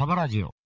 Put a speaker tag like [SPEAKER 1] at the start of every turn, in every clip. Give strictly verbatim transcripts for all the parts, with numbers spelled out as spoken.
[SPEAKER 1] サバラジオ。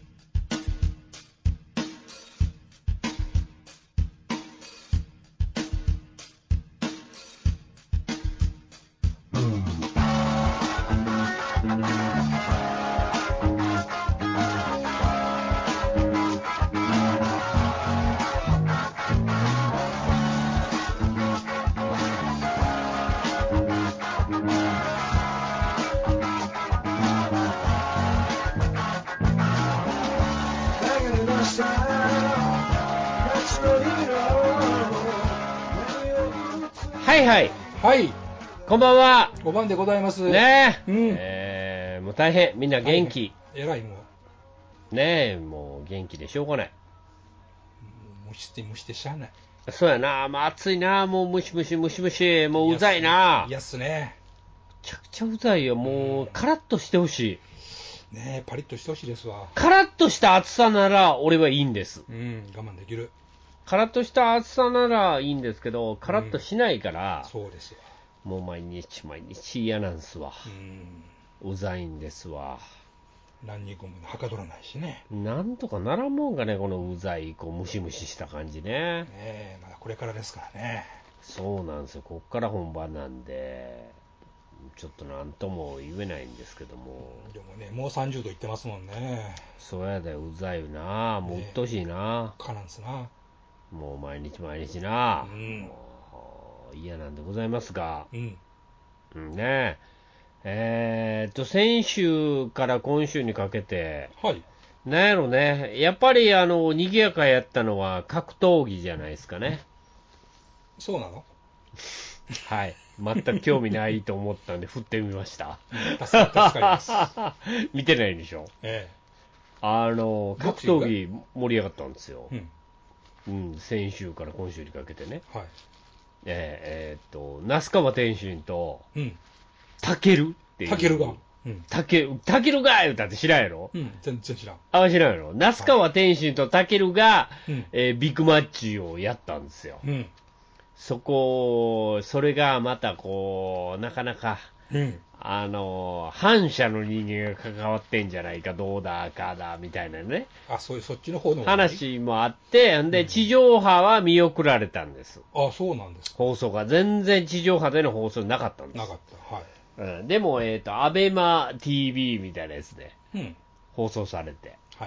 [SPEAKER 2] はいはい。
[SPEAKER 3] はい。
[SPEAKER 2] こんばんは。
[SPEAKER 3] ごばんでございます。
[SPEAKER 2] ねえ。
[SPEAKER 3] うん、
[SPEAKER 2] えー、もう大変。みんな元気。
[SPEAKER 3] えらいも
[SPEAKER 2] う。ねえ、もう元気でしょうがない。
[SPEAKER 3] 蒸して蒸してしゃあない。
[SPEAKER 2] そうやな。まあ暑いな。もうムシムシムシムシ。もううざいな。
[SPEAKER 3] いやっすね。
[SPEAKER 2] めちゃくちゃうざいよ。もう、カラッとしてほし
[SPEAKER 3] い。ねえ、パリッとしてほしいですわ。
[SPEAKER 2] カラッとした暑さなら俺はいいんです。
[SPEAKER 3] うん、我慢できる。
[SPEAKER 2] カラッとした暑さならいいんですけど、カラッとしないから、
[SPEAKER 3] うん、そうですわ。
[SPEAKER 2] もう毎日毎日嫌なんすわ。うん。うざいんですわ。
[SPEAKER 3] 何にもはかどらないしね。
[SPEAKER 2] なんとかならんもんかね、このうざい、こうムシムシした感じね。ね
[SPEAKER 3] え、まだこれからですからね。
[SPEAKER 2] そうなんですよ。こっから本番なんで、ちょっとなんとも言えないんですけども。
[SPEAKER 3] でもね、もうさんじゅうどいってますもんね。
[SPEAKER 2] そうやで、うざいよな。もううっとうしいな。
[SPEAKER 3] かなんすな。
[SPEAKER 2] もう毎日毎日な。
[SPEAKER 3] うん。
[SPEAKER 2] 嫌なんでございますが。
[SPEAKER 3] うん。
[SPEAKER 2] うんね。えーっと、先週から今週にかけて、
[SPEAKER 3] はい。
[SPEAKER 2] なんやろね。やっぱりあの、賑やかやったのは格闘技じゃないですかね。
[SPEAKER 3] そうなの？
[SPEAKER 2] はい。全く興味ないと思ったんで振ってみました。
[SPEAKER 3] 助か、助かります。
[SPEAKER 2] 見てないでしょ。
[SPEAKER 3] ええ。
[SPEAKER 2] あの、格闘技盛り上がったんですよ。うん。うん、先週から今週にかけてね。
[SPEAKER 3] はい。
[SPEAKER 2] えー、えーっと、那須川天心と、
[SPEAKER 3] うん。
[SPEAKER 2] タケルっていう。
[SPEAKER 3] タケルが。
[SPEAKER 2] うん。タケル、タケルが言うたって知らんやろ？
[SPEAKER 3] うん、全然知らん。
[SPEAKER 2] あ、知らんやろ？那須川天心とタケルが、
[SPEAKER 3] うん、
[SPEAKER 2] えー、ビッグマッチをやったんですよ。
[SPEAKER 3] うん。
[SPEAKER 2] そこ、それがまたこう、なかなか、
[SPEAKER 3] うん、
[SPEAKER 2] あの、反社の人間が関わってんじゃないか、どうだかだ、みたいなね。
[SPEAKER 3] あ、そういう、そっちの方の
[SPEAKER 2] 話もあって、で、
[SPEAKER 3] うん、
[SPEAKER 2] 地上波は見送られたんです。
[SPEAKER 3] あ、そうなんですか。
[SPEAKER 2] 放送が。全然地上波での放送なかったんです。
[SPEAKER 3] なかった。はい。
[SPEAKER 2] うん、でも、えっ、ー、と、アベマ ティーブイ みたいなやつで、
[SPEAKER 3] うん、
[SPEAKER 2] 放送されて。
[SPEAKER 3] はい。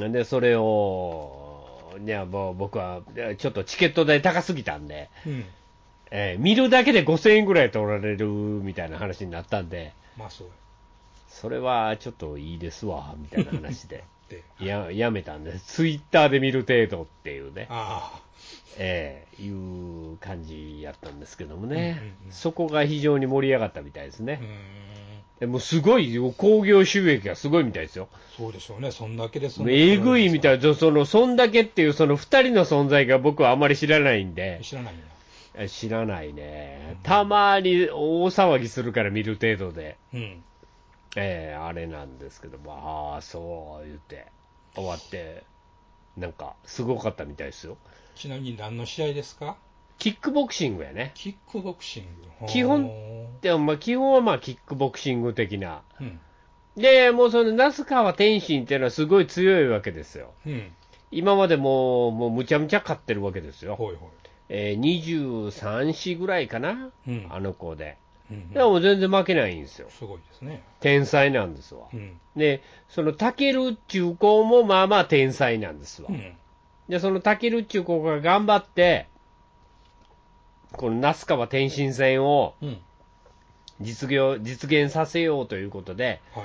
[SPEAKER 2] で、それを、いや、もう僕は、ちょっとチケット代高すぎたんで、
[SPEAKER 3] うん。
[SPEAKER 2] えー、見るだけでごせんえんぐらい取られるみたいな話になったんで、
[SPEAKER 3] まあそう。
[SPEAKER 2] それはちょっといいですわ、みたいな話で。
[SPEAKER 3] で、
[SPEAKER 2] や、やめたんです。ツイッターで見る程度っていうね。
[SPEAKER 3] ああ。
[SPEAKER 2] ええー、いう感じやったんですけどもね、
[SPEAKER 3] うんうんうん、
[SPEAKER 2] そこが非常に盛り上がったみたいですね。
[SPEAKER 3] うーん、
[SPEAKER 2] でもすごいよ、興行収益がすごいみたいですよ。
[SPEAKER 3] そうでしょうね、そんだけでそん
[SPEAKER 2] なえぐいみたいな、その、そんだけっていう、その二人の存在が僕はあまり知らないんで。
[SPEAKER 3] 知らないん
[SPEAKER 2] だ。知らないね。たまに大騒ぎするから見る程度で。うん。ええー、あれなんですけど、まあ、ああ、そう言って、終わって、なんか、すごかったみたいですよ。
[SPEAKER 3] ちなみに何の試合ですか？
[SPEAKER 2] キックボクシングやね。
[SPEAKER 3] キックボクシング。
[SPEAKER 2] 基本でも、まあ、基本はまあキックボクシング的な。
[SPEAKER 3] うん、
[SPEAKER 2] で、もうその那須川天心っていうのはすごい強いわけですよ。
[SPEAKER 3] うん、
[SPEAKER 2] 今までもう、もうむちゃむちゃ勝ってるわけですよ。
[SPEAKER 3] ほいほい。
[SPEAKER 2] えー、にじゅうさんしぐらいかな、うん、あの子で。うんうん、でも全然負けないんですよ。
[SPEAKER 3] すごいですね。
[SPEAKER 2] 天才なんですわ。
[SPEAKER 3] うん、
[SPEAKER 2] で、そのタケル中高もまあまあ天才なんですわ。うん、で、そのタケル中高が頑張って、この那須川天心戦を実現、実現させようということで、はい、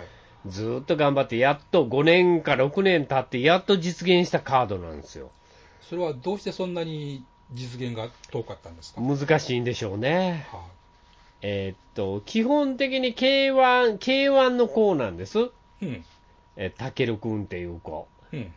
[SPEAKER 2] ずーっと頑張って、やっとごねんかろくねん経って、やっと実現したカードなんですよ。
[SPEAKER 3] それはどうしてそんなに実現が遠かったんですか？
[SPEAKER 2] 難しいんでしょうね。はあ、えー、っと、基本的に ケーワン、ケーワン の子なんです。うん。え、タケル君っていう子。うんうん。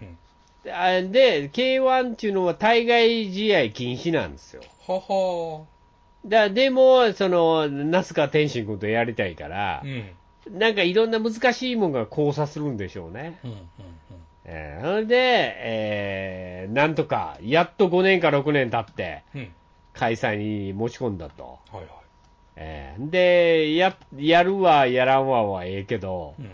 [SPEAKER 2] で、ケーワン っていうのは対外試合禁止なんですよ。ははだでも、その、那須川天心君とやりたいから、うん、なんかいろんな難しいものが交差するんでしょうね。うんうんうん。えー、それで、えー、なんとか、やっとごねんかろくねん経って、開催に持ち込んだと。はいはい。えー、で、や、やるわ、やらんわはええけど、うん、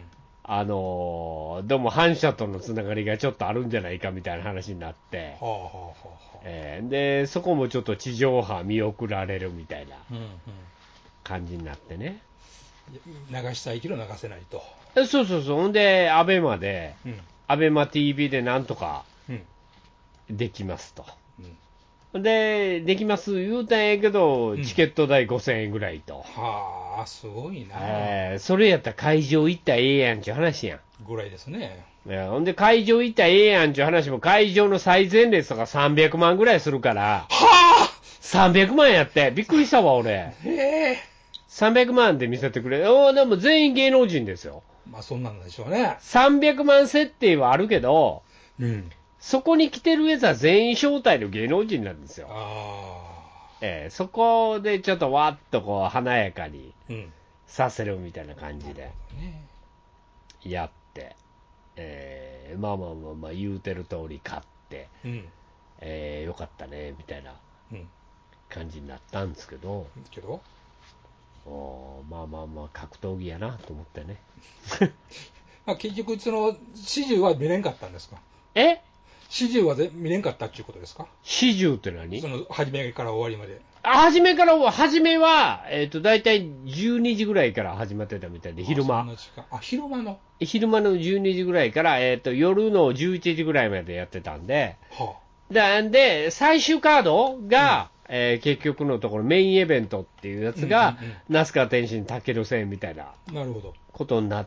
[SPEAKER 2] あのー、どうも反社とのつながりがちょっとあるんじゃないかみたいな話になって、はあはあはあえー、でそこもちょっと地上波見送られるみたいな感じになってね、
[SPEAKER 3] うんうん、流したいけど流せないと。
[SPEAKER 2] そうそうそう、ほんで、アベマで、うん、アベマ ティービー でなんとかできますと。うん、で、できます言うたんやけど、チケット代ごせんえんぐらいと。
[SPEAKER 3] はあ、すごいな、
[SPEAKER 2] えー。それやったら会場行ったらええやんちゅう話やん。
[SPEAKER 3] ぐらいですね。
[SPEAKER 2] ほんで、会場行ったらええやんちゅう話も、会場の最前列とかさんびゃくまんぐらいするから、はあ !さんびゃくまんやって、びっくりしたわ、俺。へえ。さんびゃくまんで見せてくれ。おでも全員芸能人ですよ。
[SPEAKER 3] まあ、そんなんでしょうね。
[SPEAKER 2] さんびゃくまん設定はあるけど、うん。そこに来てるやつは全員招待の芸能人なんですよ。あえー、そこでちょっとわっとこう華やかにさせるみたいな感じでやって、えー、まあまあまあまあ言うてる通り買って、うんえー、よかったねみたいな感じになったんですけど、
[SPEAKER 3] けど
[SPEAKER 2] おまあまあまあ格闘技やなと思ってね
[SPEAKER 3] まあ結局その始終は見れんかったんですか。
[SPEAKER 2] え
[SPEAKER 3] 始終は見れんかったっていうことですか。
[SPEAKER 2] 始終って何？
[SPEAKER 3] その初めから終わりまで。
[SPEAKER 2] あ、初めから初めはえっ、ー、と大体じゅうにじぐらいから始まってたみたいで、昼間。
[SPEAKER 3] あ、昼間の。
[SPEAKER 2] 昼間のじゅうにじぐらいからえっ、ー、と夜のじゅういちじぐらいまでやってたんで、はあ、でで最終カードが、うんえー、結局のところメインイベントっていうやつが、うんうんうん、那須川天心タケル戦みたいなことになって。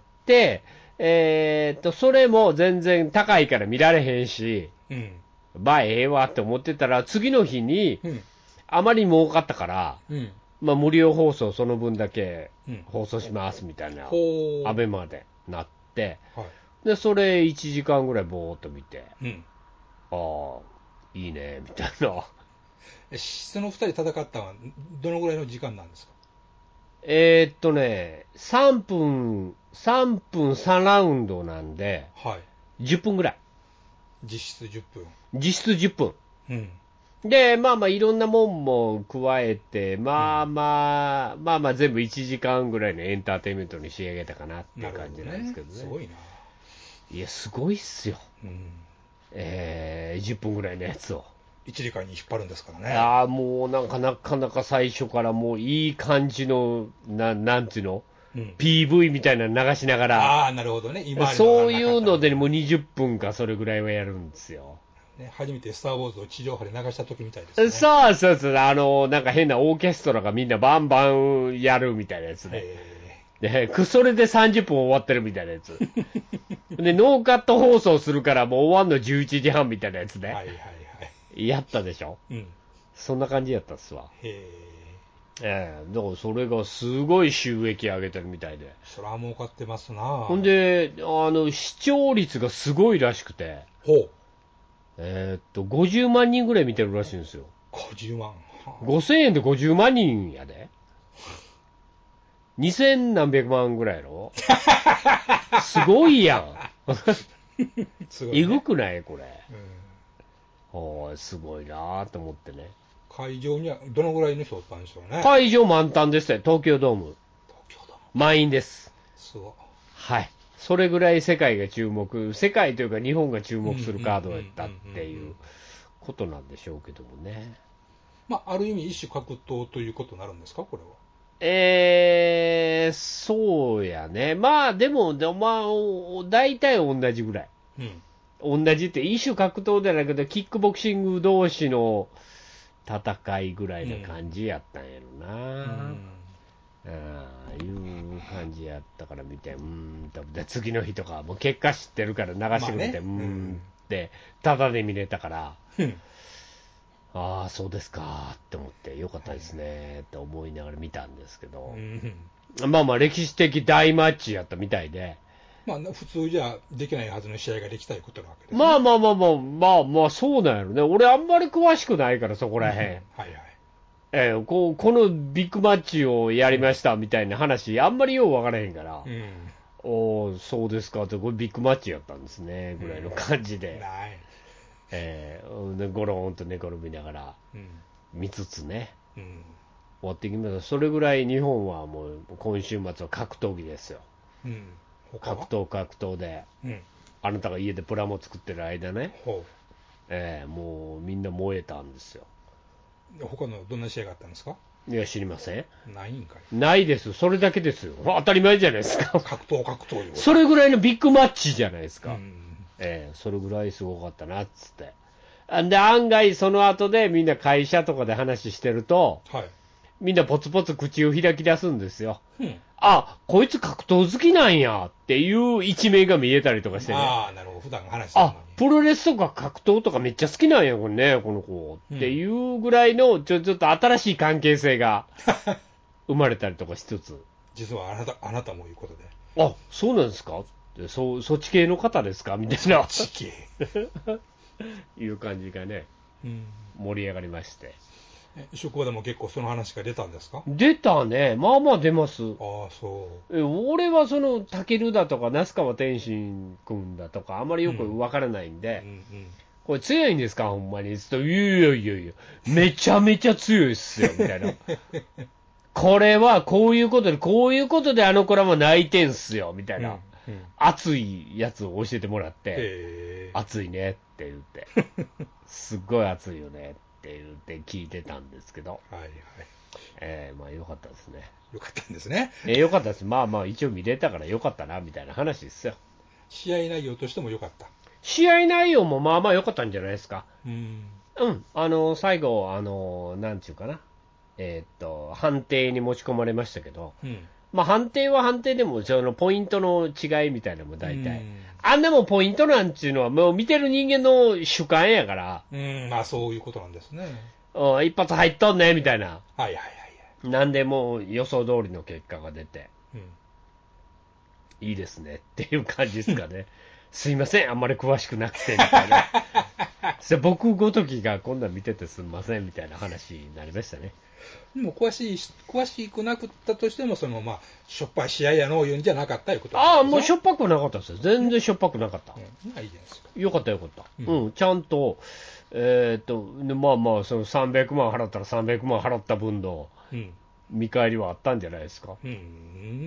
[SPEAKER 2] えー、っと、それも全然高いから見られへんし、うん、まあええわって思ってたら、次の日に、うん、あまり儲かったから、うん、まあ無料放送その分だけ放送しますみたいな、うん、アベマでなって、はい、で、それいちじかんぐらいぼーっと見て、うん、ああ、いいね、みたいな。
[SPEAKER 3] そのふたり戦ったのはどのぐらいの時間なんですか。
[SPEAKER 2] えー、っとね、さんぷん、さんぷんさんラウンドなんで、はい、じゅっぷんぐらい。
[SPEAKER 3] 実質じゅっぷん。
[SPEAKER 2] 実質じゅっぷん。うん。で、まあまあいろんなもんも加えて、まあまあ、うん、まあまあ全部いちじかんぐらいのエンターテインメントに仕上げたかなっていう感じなんですけどね。
[SPEAKER 3] すごいな。
[SPEAKER 2] いや、すごいっすよ。うん、えー、じゅっぷんぐらいのやつを。
[SPEAKER 3] いちじかんに引っ張るんですからね。
[SPEAKER 2] ああ、もうなんかなかなか最初からもういい感じの、ななんていうの、うん、ピーブイ みたいなの流しながら、
[SPEAKER 3] ああ、なるほどね、
[SPEAKER 2] 今そういうのでもうにじゅっぷんかそれぐらいはやるんですよ。
[SPEAKER 3] ね、初めてスター・ウォーズを地上波で流した時みたいですね。
[SPEAKER 2] そうそうそう、あの、なんか変なオーケストラがみんなバンバンやるみたいなやつね。で、それでさんじゅっぷん終わってるみたいなやつ。で、ノーカット放送するからもう終わんのじゅういちじはんみたいなやつね。はいはいはい。やったでしょ。うん。そんな感じやったっすわ。へえ。ええ、だからそれがすごい収益上げてるみたいで。
[SPEAKER 3] そら儲かってますな。
[SPEAKER 2] ほんで、あの、視聴率がすごいらしくて。ほう。えー、っと、ごじゅうまんにんぐらい見てるらしいんですよ。
[SPEAKER 3] ごじゅうまん。
[SPEAKER 2] ごせんえんでごじゅうまんにんやで。にせんなんびゃくまんぐらいやろ。すごいやん。すごいね、えぐくないこれ。うん、すごいなと思ってね。
[SPEAKER 3] 会場にはどのぐらいの人おったんでしょうね。
[SPEAKER 2] 会場満タンですね、東京ドーム。東京ドーム。満員です。すごい。はい。それぐらい世界が注目、世界というか日本が注目するカードやったっていうことなんでしょうけどもね。
[SPEAKER 3] まあ、ある意味一種格闘ということになるんですか、これは。
[SPEAKER 2] えー、そうやね。まあ、でも、まあ、大体同じぐらい。うん。同じって、一種格闘じゃないけど、キックボクシング同士の戦いぐらいな感じやったんやろな。うん。ああいう感じやったから見て、うーんと、で、次の日とか、もう結果知ってるから流してくれて、まあね、うーんって、ただで見れたから、うん、ああ、そうですかって思って、よかったですねって思いながら見たんですけど、うん、まあまあ、歴史的大マッチやったみたいで、
[SPEAKER 3] まあ、普通じゃできないはずの試合ができたいことなわけですね。
[SPEAKER 2] まあまあまあまあ、まあまあ、そうなんやろね。俺、あんまり詳しくないから、そこらへん。はいはい。えー、こうこのビッグマッチをやりましたみたいな話、あんまりよう分からへんから、うん、おそうですかって、これビッグマッチやったんですね、ぐらいの感じで、うん、えー、でゴローンと寝転びながら、見つつね、うん、終わってきました。それぐらい日本はもう今週末は格闘技ですよ。うん、 格闘格闘で、うん、あなたが家でプラモ作ってる間ね、えー、もうみんな燃えたんですよ。
[SPEAKER 3] 他のどんな試合があったんですか？
[SPEAKER 2] いや、知りません。
[SPEAKER 3] ないんかい。
[SPEAKER 2] ないです。それだけですよ。当たり前じゃないですか。
[SPEAKER 3] 格闘格闘よ。
[SPEAKER 2] それぐらいのビッグマッチじゃないですか。うん、えー、それぐらいすごかったなっつって。で、案外その後でみんな会社とかで話してると、はい、みんなポツポツ口を開き出すんですよ。うん、あ、こいつ格闘好きなんやっていう一面が見えたりとかしてね。
[SPEAKER 3] ああ、なるほど。普段話してるのに。
[SPEAKER 2] あ、プロレスとか格闘とかめっちゃ好きなんや、これね、この子。うん、っていうぐらいのちょ、ちょっと新しい関係性が生まれたりとかしつつ。
[SPEAKER 3] 実はあなた、あなたもいうことで。
[SPEAKER 2] あ、そうなんですかって、そ、そっち系の方ですかみたいな。
[SPEAKER 3] そっち系。
[SPEAKER 2] いう感じがね、うん、盛り上がりまして。
[SPEAKER 3] 職場でも結構その話が出たんですか？
[SPEAKER 2] 出たね。まあまあ出ます。
[SPEAKER 3] ああ、そう。
[SPEAKER 2] え、俺はその、タケルだとか、那須川天心君だとか、あまりよくわからないんで、うんうんうん、これ強いんですかほんまに。つって、いやいやいやいや、めちゃめちゃ強いっすよ、みたいな。これはこういうことで、こういうことであの子らも泣いてんすよ、みたいな。うんうん、熱いやつを教えてもらって、熱いねって言って、すっごい熱いよねって言って聞いてたんですけど、はいはい。えー、まあよかったですね。
[SPEAKER 3] よかったんですね。
[SPEAKER 2] えー、よかったです。まあまあ一応見れたからよかったな、みたいな話ですよ。
[SPEAKER 3] 試合内容としてもよかった。
[SPEAKER 2] 試合内容もまあまあよかったんじゃないですか。うん。うん。あの、最後、あの、なんちゅうかな。えー、っと、判定に持ち込まれましたけど、うん、まあ判定は判定でも、そのポイントの違いみたいなのも大体、うん、あんなもんポイントなんちゅうのは、もう見てる人間の主観やから、
[SPEAKER 3] うん、まあそういうことなんですね。
[SPEAKER 2] うん、一発入っとんね、みたいな。
[SPEAKER 3] はいはいはい。
[SPEAKER 2] なんでもう予想通りの結果が出て、うん、いいですねっていう感じですかね。すいません、あんまり詳しくなくて、みたいな。僕ごときがこんなん見ててすみませんみたいな話になりましたね。
[SPEAKER 3] でも詳しい、詳しくなくったとしても、そのまあ、しょっぱい試合やの言うんじゃなかったいうことです。
[SPEAKER 2] ああ、もうしょっぱくなかったですよ。全然しょっぱくなかった。
[SPEAKER 3] うん、いいじゃないですか。
[SPEAKER 2] よかったよかった。うん、うん、ちゃんと、えー、っと、まあまあ、そのさんびゃくまん払ったらさんびゃくまん払った分の見返りはあったんじゃないですか。うん。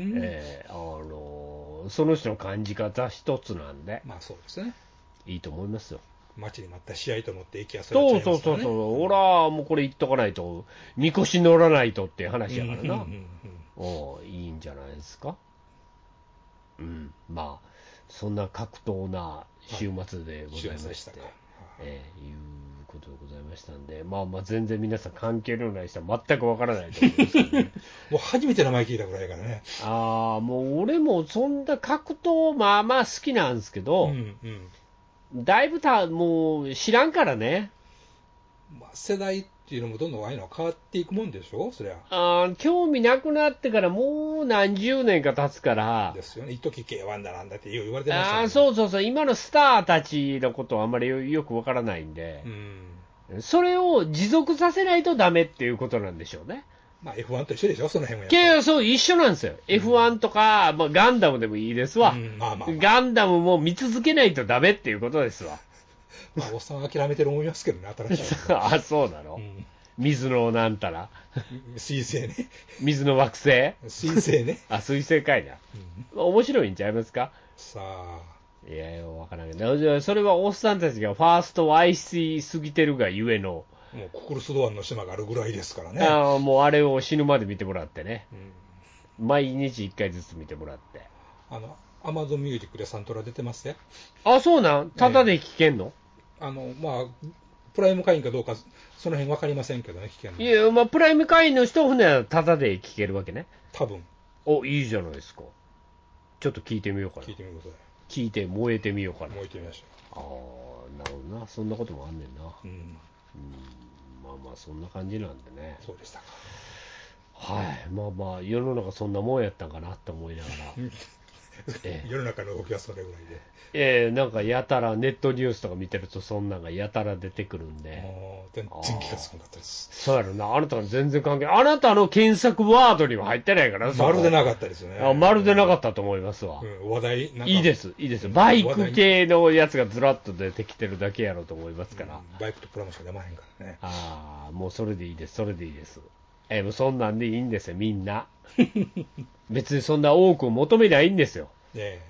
[SPEAKER 2] えー、あのー、その人の感じ方一つなんで。
[SPEAKER 3] まあそうですね。
[SPEAKER 2] いいと思いますよ。
[SPEAKER 3] 待ちに待った試合と思って行きやすい、ね。
[SPEAKER 2] そうそうそうそう、俺はもうこれ言っとかないと、みこし乗らないとっていう話やからな。うんうんうんうん、おいいんじゃないですか。うん、まあ、そんな格闘な週末でございまして、はい、えー、いうことでございましたんで、まあまあ、全然皆さん関係のない人は全くわからないと思いますけどね。
[SPEAKER 3] もう初めて名前聞いたぐらいからね。
[SPEAKER 2] ああ、もう俺もそんな格闘、まあまあ好きなんですけど、うんうん、だいぶたもう知らんからね。
[SPEAKER 3] まあ、世代っていうのもどんどんああいうのは変わっていくもんでしょ、そりゃ。
[SPEAKER 2] あ興味なくなってからもう何十年か経つから。
[SPEAKER 3] ですよね。一時 ケーワン だなんだって言われてましたね。
[SPEAKER 2] ああ、そうそうそう。今のスターたちのことはあんまりよくわからないんで、うん、それを持続させないとダメっていうことなんでしょうね。
[SPEAKER 3] まあ エフワン と一緒でしょ、その辺はやっぱり。
[SPEAKER 2] けど、そう、一緒なんですよ。うん、エフワン とか、まあ、ガンダムでもいいですわ、うんまあまあまあ。ガンダムも見続けないとダメっていうことですわ。
[SPEAKER 3] まあ、おっさんは諦めてる思いますけどね、新しい。
[SPEAKER 2] あ、そうなの、うん、水のなんたら。
[SPEAKER 3] 水星ね。
[SPEAKER 2] 水の惑星
[SPEAKER 3] 水星ね。
[SPEAKER 2] あ、水星かいな、うん。面白いんちゃいますか。
[SPEAKER 3] さあ。
[SPEAKER 2] いやいや、わからんけど。それはおっさんたちがファーストを愛しすぎてるがゆえの。
[SPEAKER 3] もうコクルスドアンの島があるぐらいですからね。
[SPEAKER 2] あもうあれを死ぬまで見てもらってね。うん、毎日いっかいずつ見てもらって。
[SPEAKER 3] あの、アマゾンミュージックでサントラ出てますね。
[SPEAKER 2] あ、そうなんタダで聴けんの、
[SPEAKER 3] えー、あの、まあ、プライム会員かどうか、その辺分かりませんけどね、聞けんの。
[SPEAKER 2] いや、まあ、プライム会員の人ほんならタダで聴けるわけね。
[SPEAKER 3] 多分。
[SPEAKER 2] お、いいじゃないですか。ちょっと聞いてみようかな。
[SPEAKER 3] 聞いてみてくださ
[SPEAKER 2] い。聞いて燃えてみようかな。
[SPEAKER 3] 燃えてみましょう。
[SPEAKER 2] ああ、なるほどな。そんなこともあんねんな。うん。うん、まあまあ、そんな感じなんでね。
[SPEAKER 3] そうでしたか。
[SPEAKER 2] はい。まあまあ、世の中そんなもんやったんかなって思いながら。
[SPEAKER 3] ええ、世の中の動きはそれぐらいで。
[SPEAKER 2] ええ、なんかやたらネットニュースとか見てるとそんなんがやたら出てくるんで。
[SPEAKER 3] 全然気がつかなかったです。
[SPEAKER 2] そうやろな。あなたは全然関係ない。あなたの検索ワードには入ってないから。
[SPEAKER 3] まるでなかったですね。
[SPEAKER 2] あ、まるでなかったと思いますわ。
[SPEAKER 3] うん、話題なんか
[SPEAKER 2] いいです、いいです。バイク系のやつがずらっと出てきてるだけやろうと思いますから。うん、
[SPEAKER 3] バイクとプラモしか出まへんからね。
[SPEAKER 2] ああ、もうそれでいいです、それでいいです。えー、もうそんなんでいいんですよ、みんな。別にそんな多く求めないんですよ。え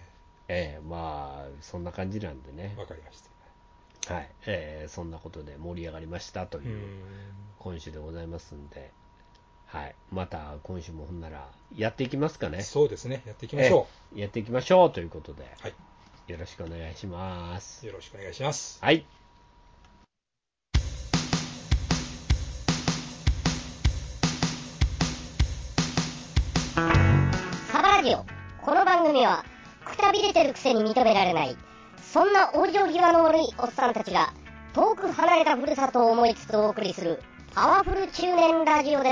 [SPEAKER 2] えー、まあそんな感じなんでね。
[SPEAKER 3] わかりました。
[SPEAKER 2] はい、えー、そんなことで盛り上がりましたという今週でございますんで、はい、また今週もほんならやっていきますかね。
[SPEAKER 3] そうですね、やっていきましょ
[SPEAKER 2] う。やっていきましょうということで、
[SPEAKER 3] はい、
[SPEAKER 2] よろしくお願いします。
[SPEAKER 3] よろしくお願いします。
[SPEAKER 2] はい。
[SPEAKER 1] サバラジオ。この番組はくたびれてるくせに認められない、そんな往生際の悪いおっさんたちが遠く離れたふるさとを思いつつお送りするパワフル中年ラジオです。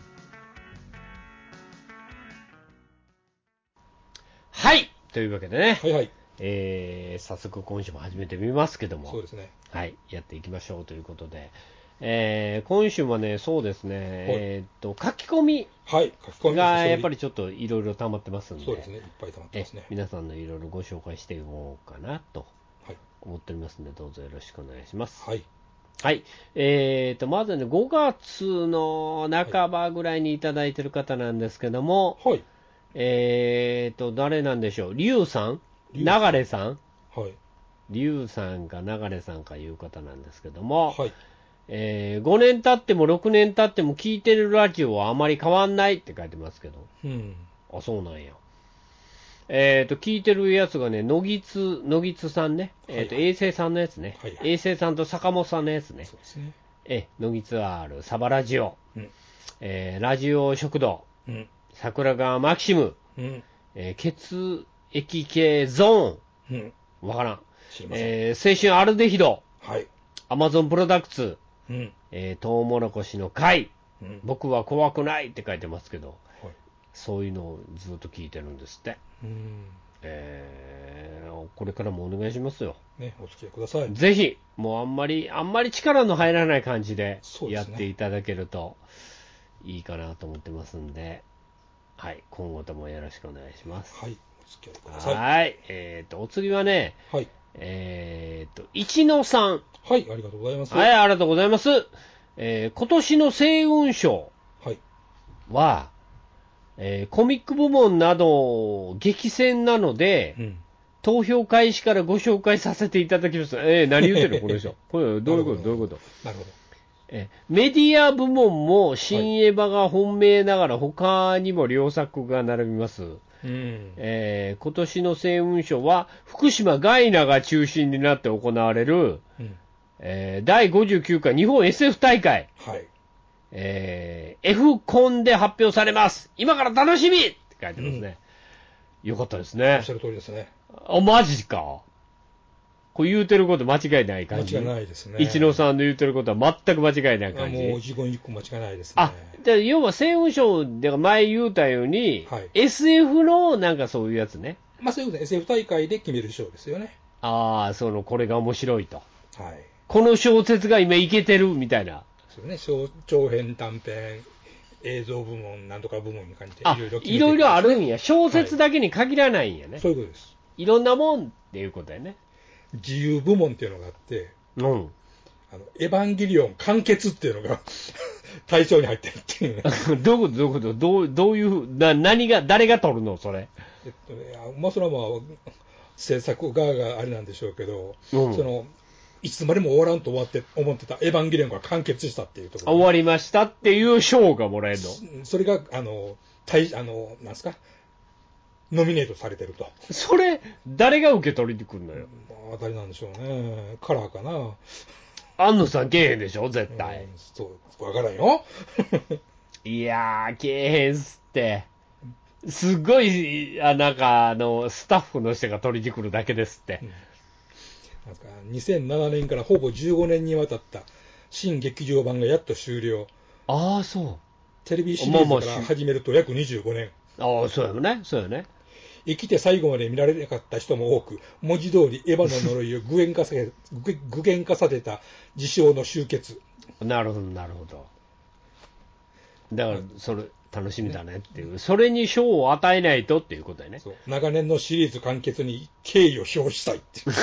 [SPEAKER 2] はい、というわけでね、
[SPEAKER 3] はいはい、
[SPEAKER 2] えー、早速今週も始めてみますけども、
[SPEAKER 3] そうですね、
[SPEAKER 2] はい、やっていきましょうということで、えー、今週はね、そうですね、えー、っと書き込みがやっぱりちょっといろいろ溜まってますんで、
[SPEAKER 3] そうですね、いっぱい溜まってますね。
[SPEAKER 2] 皆さんのいろいろご紹介していこうかなと思っておりますので、どうぞよろしくお願いします。
[SPEAKER 3] はい。
[SPEAKER 2] はい。えーと、まずね、ごがつの半ばぐらいにいただいている方なんですけども、
[SPEAKER 3] はい。
[SPEAKER 2] えーと、誰なんでしょう。リュウさん流れさんはい。リュウさんか流れさんかいう方なんですけども、はい。えー、ごねん経ってもろくねん経っても聞いてるラジオはあまり変わんないって書いてますけど。うん。あ、そうなんや。えーと、聞いてるやつがね、野木津、野木津さんね。えーと、衛星さんのやつね。はいはい、衛星さんと坂本さんのやつね。そうですね。え、野木津 R、サバラジオ、うん、えー、ラジオ食堂、うん、桜川マキシム、うん、えー、血液系ゾーン、うん、わからん。えー、青春アルデヒド、はい、アマゾンプロダクツ、うん、えー、トウモロコシの会、うん、僕は怖くないって書いてますけど、はい、そういうのをずっと聞いてるんですって。うん、えー、これからもお願いしますよ。
[SPEAKER 3] ね、お付き合いください。
[SPEAKER 2] ぜひ、もうあんまり、あんまり力の入らない感じでやっていただけるといいかなと思ってますんで、はい、今後ともよろしくお願いします。
[SPEAKER 3] はい、お付き合いください。
[SPEAKER 2] はい、えーと、お次はね、はい、えーと、一野さん。
[SPEAKER 3] はい、ありがとうございます。
[SPEAKER 2] はい、ありがとうございます。えー、今年の星雲賞は、はいえー、コミック部門など激戦なので、うん、投票開始からご紹介させていただきます。えー、何言ってるのこの人。これどういうことどういうこと
[SPEAKER 3] なるほど。
[SPEAKER 2] えー、メディア部門も新エヴァが本命ながら他にも良作が並びます。うんえー、今年の星雲賞は福島ガイナが中心になって行われる、うんえー、だいごじゅうきゅうかい日本 エスエフ 大会。はいえー、F コンで発表されます。今から楽しみって書いてますね。うん、よかったですね。
[SPEAKER 3] おっしゃる通りですね。
[SPEAKER 2] あ、マジか。これ言うてること間違いない感じ。
[SPEAKER 3] 間違いないですね。
[SPEAKER 2] 一野さんの言うてることは全く間違いない感じ。
[SPEAKER 3] もう一言一句間違いないですね。
[SPEAKER 2] あ、じゃあ要は星雲賞で前言うたように、はい、エスエフ のなんかそういうやつね。
[SPEAKER 3] まあそういうことで エスエフ 大会で決める賞ですよね。
[SPEAKER 2] ああ、その、これが面白いと。
[SPEAKER 3] はい。
[SPEAKER 2] この小説が今いけてるみたいな。
[SPEAKER 3] そうね、長編、短編、映像部門、なんとか部門に感じて、
[SPEAKER 2] いろいろ、ね、いろいろあるんや。小説だけに限らないんやね。はい、
[SPEAKER 3] そういうことです。
[SPEAKER 2] いろんなもんっていうことやね。
[SPEAKER 3] 自由部門っていうのがあって、うん、あのエヴァンゲリオン完結っていうのが対象に入ってるっていうね。
[SPEAKER 2] どういうことどういうことどうどういうな何が誰が取るのそれ。
[SPEAKER 3] えっとね、まあそれはまあ制作側があれなんでしょうけど、うん、その。いつまでも終わらんと思って思ってたエヴァンゲリオンが完結したっていうところ、
[SPEAKER 2] 終わりましたっていう賞がもらえる
[SPEAKER 3] の。それがあの対あのなんすかノミネートされてると。
[SPEAKER 2] それ誰が受け取りに来るのよ。
[SPEAKER 3] まあ誰なんでしょうね。カラーかな。
[SPEAKER 2] 安野さんけえへんでしょ絶対。うん、
[SPEAKER 3] そうわからんよ。
[SPEAKER 2] いやーけえへんすって。すごいあなんかあのスタッフの人が取りに来るだけですって。うん
[SPEAKER 3] なんかにせんななねんからほぼじゅうごねんにわたった新劇場版がやっと終了。
[SPEAKER 2] ああ、そう。
[SPEAKER 3] テレビシリーズから始めると約にじゅうごねん。
[SPEAKER 2] ああ、そうやね。そうやね。
[SPEAKER 3] 生きて最後まで見られなかった人も多く、文字通りエヴァの呪いを具現化させ具現化させた事象の集結。
[SPEAKER 2] なるほど、なるほど。だから、それ、楽しみだねっていう、ね、それに賞を与えないとっていうことだよね。
[SPEAKER 3] そう長年のシリーズ完結に敬意を表したいっていう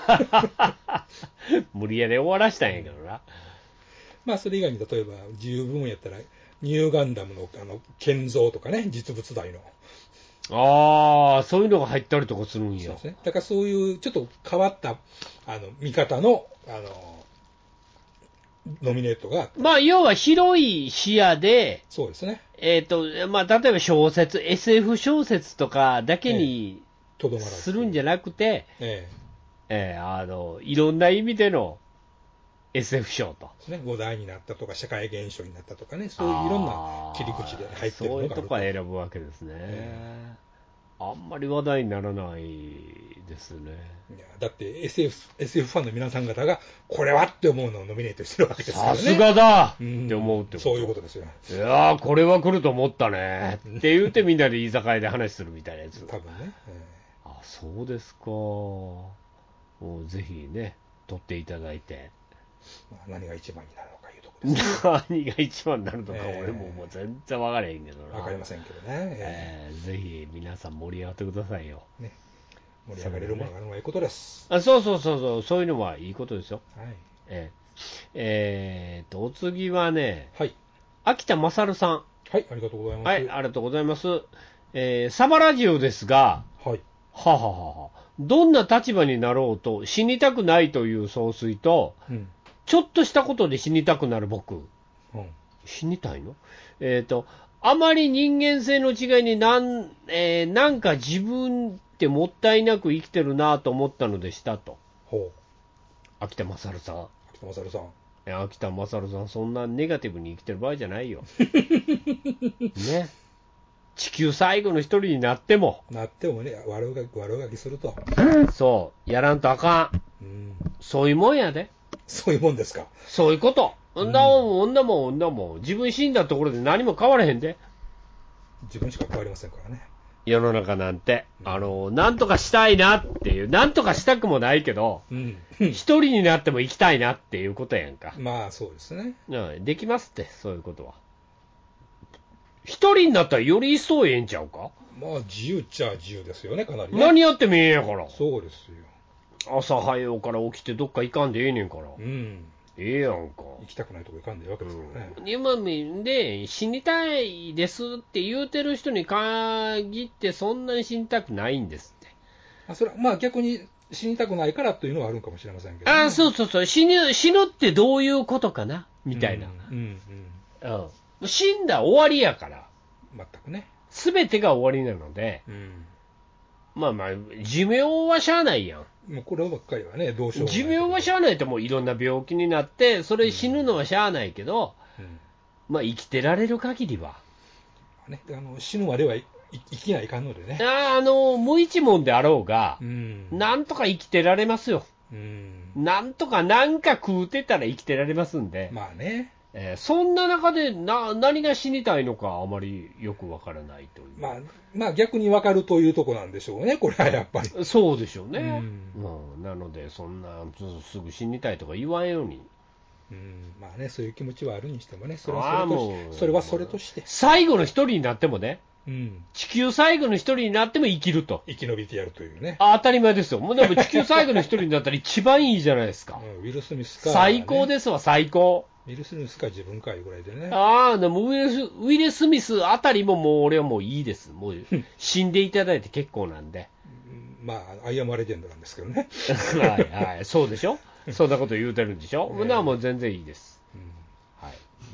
[SPEAKER 2] 無理やり終わらしたんやけどな。
[SPEAKER 3] まあそれ以外に例えば自由部門やったらニューガンダムのあの建造とかね実物大の
[SPEAKER 2] ああ、そういうのが入ったりとかするんや。
[SPEAKER 3] そうですね。だからそういうちょっと変わったあの見方のあのノミネートが。
[SPEAKER 2] まあ、要は広い視野で、
[SPEAKER 3] そうですね。
[SPEAKER 2] えっ、と、まあ、例えば小説、エスエフ 小説とかだけに、
[SPEAKER 3] とどまらず
[SPEAKER 2] するんじゃなくて、
[SPEAKER 3] え
[SPEAKER 2] えええー、あの、いろんな意味での エスエフ 賞と。
[SPEAKER 3] ね、話題になったとか、社会現象になったとかね、そういういろんな切り口で入ってるのがあると。
[SPEAKER 2] そういうとこは選ぶわけですね。えー、あんまり話題にならないですね。
[SPEAKER 3] いやだって エスエフ、エスエフ ファンの皆さん方が、これはって思うのをノミネートしてるわけですからね。
[SPEAKER 2] さすがだって思うってこと。
[SPEAKER 3] そういうことですよ。
[SPEAKER 2] いやー、これは来ると思ったねって言うてみんなで居酒屋で話するみたいなやつ。
[SPEAKER 3] 多分ね。え
[SPEAKER 2] ー、あ、そうですか。もうぜひね、取っていただいて。
[SPEAKER 3] まあ、何が一番になるのかいうところです、ね、
[SPEAKER 2] 何が一番になるのか、俺ももう全然分からへんけどな。
[SPEAKER 3] 分かりませんけどね。
[SPEAKER 2] えー、ぜひ皆さん盛り上がってくださいよ。ね、
[SPEAKER 3] 盛り上がれるものがあるのはいいことです。
[SPEAKER 2] あ、そうそうそうそう、そういうのはいいことですよ。
[SPEAKER 3] はい。
[SPEAKER 2] えー、えー、と、お次はね、
[SPEAKER 3] はい。
[SPEAKER 2] 秋田勝さん。
[SPEAKER 3] はい、ありがとうございます。
[SPEAKER 2] はい、ありがとうございます。えー、サバラジオですが、
[SPEAKER 3] はい。
[SPEAKER 2] はははは。どんな立場になろうと死にたくないという総帥と、うん、ちょっとしたことで死にたくなる僕。うん、死にたいの？えっ、ー、と、あまり人間性の違いになん、えー、なんか自分ってもったいなく生きてるなと思ったのでしたと。
[SPEAKER 3] ほう。
[SPEAKER 2] 秋田勝さん。
[SPEAKER 3] 秋田勝さん。
[SPEAKER 2] いや、秋田勝さん、そんなネガティブに生きてる場合じゃないよ。ね。地球最後の一人になっても。
[SPEAKER 3] なってもね、悪がき、悪がきすると。
[SPEAKER 2] そう。やらんとあかん。うん、そういうもんやで。
[SPEAKER 3] そういうもんですか。
[SPEAKER 2] そういうこと。んなもん、んなもん、んなもん。自分死んだところで何も変わらへんで。
[SPEAKER 3] 自分しか変わりませんからね。
[SPEAKER 2] 世の中なんて。うん、あの、なんとかしたいなっていう、なんとかしたくもないけど、うん、一人になっても生きたいなっていうことやんか。
[SPEAKER 3] まあ、そうですね。
[SPEAKER 2] うん、できますって、そういうことは。一人になったらより一層ええんちゃうか？
[SPEAKER 3] まあ、自由っちゃ自由ですよね、かなり、ね。
[SPEAKER 2] 何やってもええんやから。
[SPEAKER 3] そうです
[SPEAKER 2] よ。朝早うから起きてどっか行かんでええねんから。うん。ええやんか。
[SPEAKER 3] 行きたくないとこ行かんでええわけですからね。
[SPEAKER 2] うん、今で死にたいですって言うてる人に限ってそんなに死にたくないんですって。
[SPEAKER 3] あ、それはまあ逆に死にたくないからというのはあるかもしれませんけど、
[SPEAKER 2] ね。あ、そうそうそう。死ぬ、死ぬってどういうことかなみたいな。うん。うん。うん。死んだ終わりやから。
[SPEAKER 3] 全くね。
[SPEAKER 2] すべてが終わりなので、うん、まあまあ、寿命はしゃあないやん。
[SPEAKER 3] もうこればっかりはね、どうしようもない。
[SPEAKER 2] 寿命はしゃあないともういろんな病気になって、それ死ぬのはしゃあないけど、うんうん、まあ生きてられる限りは。
[SPEAKER 3] ね、あの死ぬまでは生きないかんのでね。
[SPEAKER 2] あ, あの、無一文であろうが、うん、なんとか生きてられますよ。うん、なんとかなんか食うてたら生きてられますんで。
[SPEAKER 3] まあね。
[SPEAKER 2] えー、そんな中でな何が死にたいのかあまりよくわからないという。
[SPEAKER 3] まあ、まあ逆にわかるというとこなんでしょうね、これはやっぱり。
[SPEAKER 2] そうでしょうね。うん、うん、なので、そんなすぐ死にたいとか言わんように。
[SPEAKER 3] うん、まあね、そういう気持ちはあるにしてもね、それはそれとして、それはそれとして。
[SPEAKER 2] 最後の一人になってもね、うん、地球最後の一人になっても生きると。
[SPEAKER 3] 生き延びてやるというね。
[SPEAKER 2] あ、当たり前ですよ。もうでも地球最後の一人になったら一番いいじゃないですか。
[SPEAKER 3] うん、ウィル・スミスか、ね。
[SPEAKER 2] 最高ですわ、最高。
[SPEAKER 3] ウィル・スミスか自分かいうぐらいでね。
[SPEAKER 2] ああ、でもウィル・ウィルスミスあたりももう俺はもういいです。もう死んでいただいて結構なんで。
[SPEAKER 3] まあ、アイアム・レジェンドなんですけどね。
[SPEAKER 2] はいはい、そうでしょ。そんなこと言うてるんでしょ。ほな、もう全然いいです。うん、はい、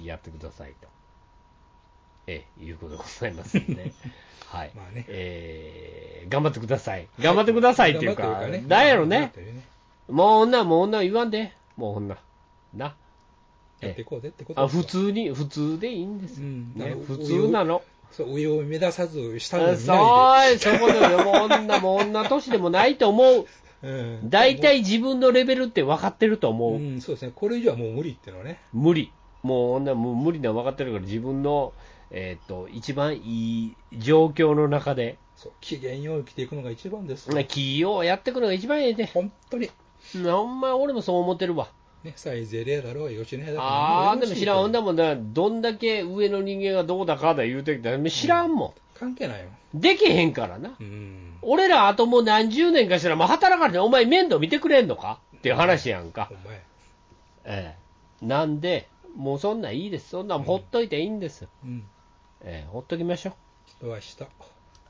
[SPEAKER 2] やってくださいと。ええ、いうことでございますんで。はい。まあね、えー、頑張ってください。頑張ってくださいっていうか、はい、ね、なんやろね。もう女、もう女言わんで。もう女。な。
[SPEAKER 3] やっていこうぜってこと
[SPEAKER 2] あ、普通に、普通でいいんです。うん、ね、普通なの。
[SPEAKER 3] そう、上を目指さず、下を見ないで。
[SPEAKER 2] そう、そこで、もう女、もう女年でもないと思う。大体、うん、自分のレベルって分かってると思う。
[SPEAKER 3] うん、そうですね。これ以上はもう無理っていうのはね。
[SPEAKER 2] 無理。もう女、もう無理なの分かってるから、自分の、えっと、一番いい状況の中で。
[SPEAKER 3] そう、機嫌よう生きていくのが一番です。
[SPEAKER 2] 気をやっていくのが一番ええで。
[SPEAKER 3] 本当に。
[SPEAKER 2] ほんま、俺もそう思ってるわ。
[SPEAKER 3] ね、サイゼレだろう、吉野家だろう。
[SPEAKER 2] ああ、でも知らん。ほんだもんな、どんだけ上の人間がどうだかだ言うてきたら、知らんもん。うん、
[SPEAKER 3] 関係ないよ。
[SPEAKER 2] できへんからな。うん、俺らあともう何十年かしたら、もう働かれて、お前面倒見てくれんのかっていう話やんか。
[SPEAKER 3] お前。
[SPEAKER 2] ええ。なんで、もうそんなんいいです。そんなんほっといていいんです。うん。ええ、ほっときましょう。
[SPEAKER 3] 人は人。
[SPEAKER 2] はい。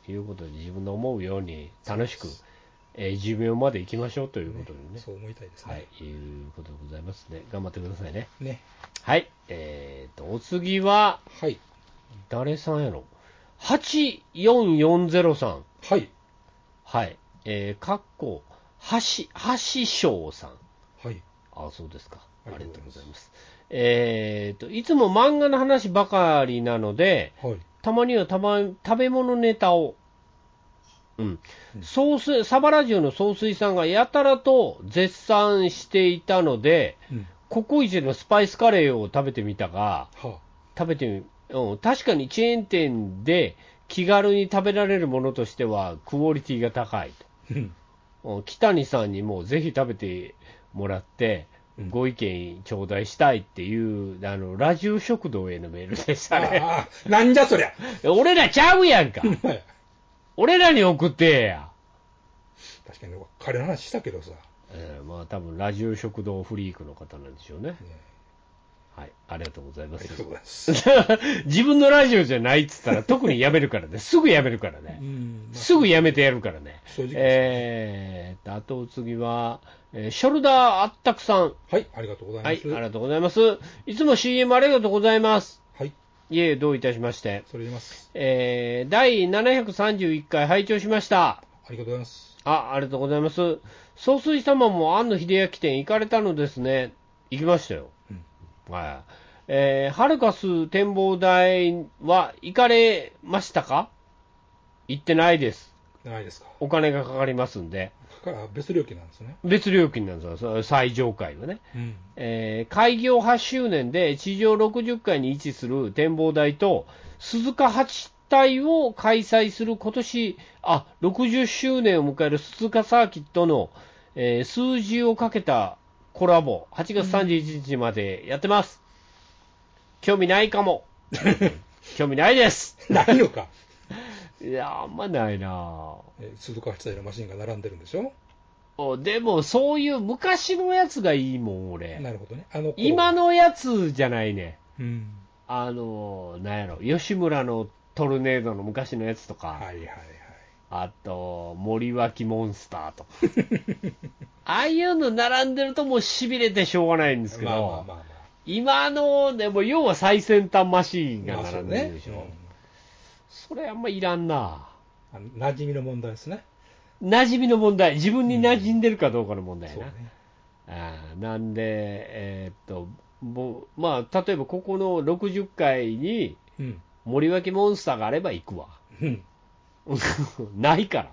[SPEAKER 2] いうことで、自分の思うように楽しく、えー、寿命まで行きましょうということでね。ね、
[SPEAKER 3] そう思いたいですね。
[SPEAKER 2] はい、いうことでございますね。頑張ってくださいね。
[SPEAKER 3] ね。
[SPEAKER 2] はい。えーと、お次は、
[SPEAKER 3] はい。
[SPEAKER 2] 誰さんやろ ?はちよんよんゼロさん。
[SPEAKER 3] はい。
[SPEAKER 2] はい。えー、かっこ、はし、はししょうさん。
[SPEAKER 3] はい。
[SPEAKER 2] あ、そうですか。ありがとうございます。
[SPEAKER 3] す
[SPEAKER 2] えーと、いつも漫画の話ばかりなので、はい、たまにはたま食べ物ネタを、うん。うん、総帥、サバラジオの総帥さんがやたらと絶賛していたので、うん、ココイチのスパイスカレーを食べてみたが、はあ、食べてみ、うん、確かにチェーン店で気軽に食べられるものとしてはクオリティが高いと。うん、北谷さんにもぜひ食べてもらって、ご意見頂戴したいっていう、あの、ラジオ食堂へのメールでしたね。
[SPEAKER 3] ああ、なんじゃそりゃ。
[SPEAKER 2] 俺らちゃうやんか。俺らに送ってや。
[SPEAKER 3] 確かに、彼の話したけどさ。
[SPEAKER 2] えー、まあ多分ラジオ食堂フリークの方なんでしょうね。ね、はい、ありがとうございます。ありがとうございます。自分のラジオじゃないっつったら特にやめるからね。すぐやめるからね。うんまあ、すぐやめてやるからね。正直ですね。えー、あとお次は、えー、ショルダーあったくさん。
[SPEAKER 3] はい、ありがとうございます。はい、
[SPEAKER 2] ありがとうございます。いつも シーエム ありがとうございます。はい。いえ、どういたしまして。
[SPEAKER 3] それ言います。
[SPEAKER 2] えー、だいななひゃくさんじゅういっかい拝聴しました。
[SPEAKER 3] ありがとうございます。
[SPEAKER 2] あ、ありがとうございます。総帥様も庵野秀明店行かれたのですね。行きましたよ。うん、はい。えー、ハルカス展望台は行かれましたか？行ってないです。
[SPEAKER 3] ないですか。
[SPEAKER 2] お金がかかりますんで。
[SPEAKER 3] 別料金なんですね。
[SPEAKER 2] 別料金なんですよ、最上階はね。うんえー、開業はちしゅうねんで地上ろくじゅっかいに位置する展望台と鈴鹿八体を開催する今年、あ、ろくじゅっしゅうねんを迎える鈴鹿サーキットの、えー、数字をかけたコラボ、はちがつさんじゅういちにちまでやってます。うん、興味ないかも。興味ないです。
[SPEAKER 3] ないのか。
[SPEAKER 2] いや、あんまないな。
[SPEAKER 3] えー、鈴鹿八体のマシンが並んでるんでしょ。
[SPEAKER 2] でも、そういう昔のやつがいいもん、俺。
[SPEAKER 3] なるほどね。あの
[SPEAKER 2] 今のやつじゃないね。うん。あの、なんやろ、吉村のトルネードの昔のやつとか。はいはいはい。あと、森脇モンスターとか。ああいうの並んでるともう痺れてしょうがないんですけど。まあまあまあまあ。今の、でも要は最先端マシーンが並んでるでしょ。まあ そ, ねうん、それあんまいらんな。
[SPEAKER 3] あの馴染みの問題ですね。
[SPEAKER 2] 馴染みの問題、自分に馴染んでるかどうかの問題やな。うんね、あなんで、えー、っと、もうまあ、例えばここのろくじゅっかいに森脇モンスターがあれば行くわ。うん、ないから。